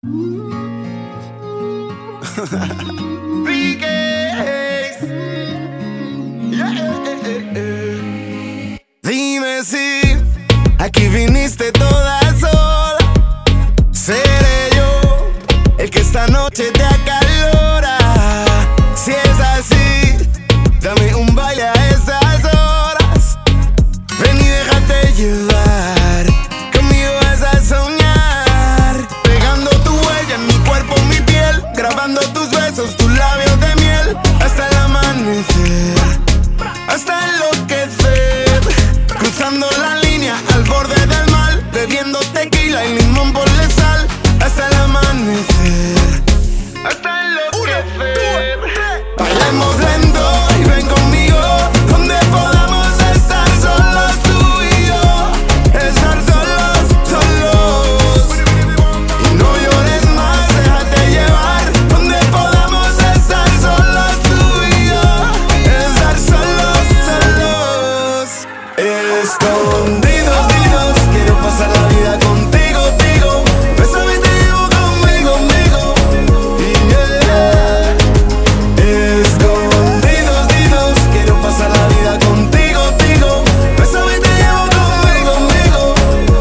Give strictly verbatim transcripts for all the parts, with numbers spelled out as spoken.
Dime si aquí viniste toda sola. Seré yo el que esta noche te acalora. Si es así, dame un baile a esas horas. Ven y déjate llevar, conmigo vas a soñar. Pegando tu huella en mi cuerpo, mi piel, grabando tus besos, tus labios de miel. Hasta el amanecer, hasta enloquecer, cruzando la línea al borde del mal, bebiendo tequila y limón por la sal. Hasta el amanecer, hasta enloquecer. Bailemos lento y ven conmigo, donde podamos estar solos tú y yo. Estar solos, solos. Y no llores más, déjate llevar, donde podamos estar solos tú y yo. Estar solos, solos. Escondidos, dinos, quiero pasar la vida contigo, digo. Bésame y te llevo conmigo, conmigo. Y yeah. Escondidos, dinos, quiero pasar la vida contigo, digo. Bésame y te llevo conmigo, conmigo.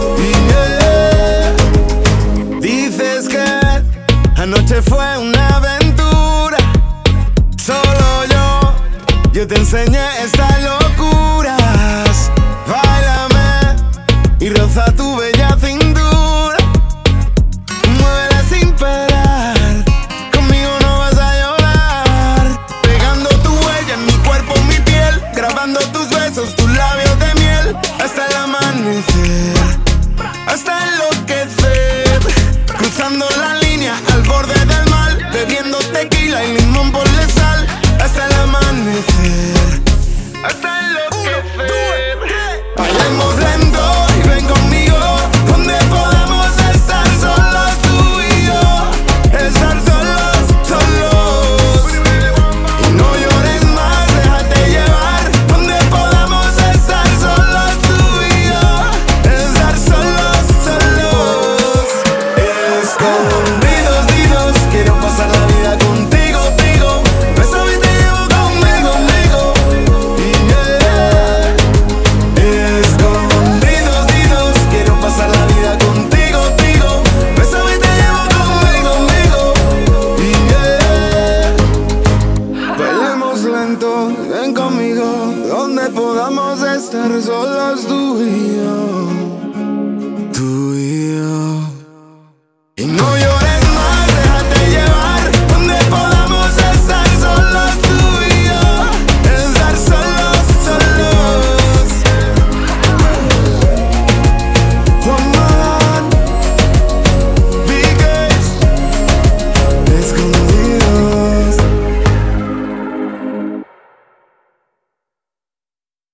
Y yeah. Dices que anoche fue una aventura. Solo yo, yo te enseñé estas locuras. Báilame y roza tu bella cintura. Muévela sin parar, conmigo no vas a llorar. Pegando tu huella en mi cuerpo, mi piel, grabando tus besos, tus labios de miel. Hasta el amanecer, hasta enloquecer, cruzando la línea al borde del mal, bebiendo tequila y limón por la sal. Hasta el amanecer, hasta enloquecer. Bailemos lento y ven conmigo, donde podamos estar solos tú y yo. Estar solos, solos. Y no llores más, déjate llevar, donde podamos estar solos tú y yo. Estar solos, solos. Escondidos.